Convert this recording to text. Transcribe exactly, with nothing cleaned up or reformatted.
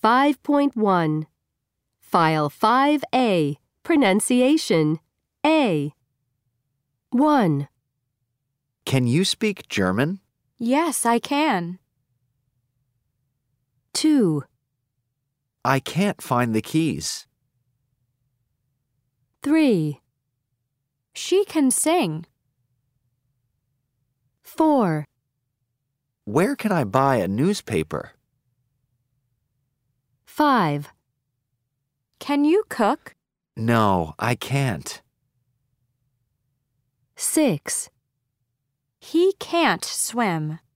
five point one. File five A. Pronunciation. A. one. Can you speak German? Yes, I can. two. I can't find the keys. three. She can sing. four. Where can I buy a newspaper? five. Can you cook? No, I can't. six. He can't swim.